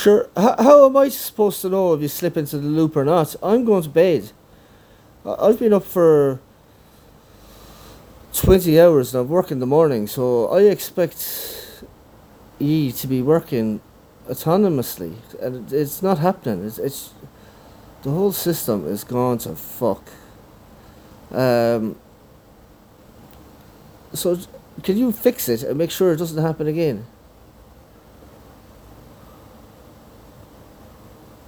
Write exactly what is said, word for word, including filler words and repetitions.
Sure, how, how am I supposed to know if you slip into the loop or not? I'm going to bed. I, I've been up for twenty hours and I work in the morning, so I expect ye to be working autonomously, and it, it's not happening. It's, it's the whole system is gone to fuck. Um, so can you fix it and make sure it doesn't happen again?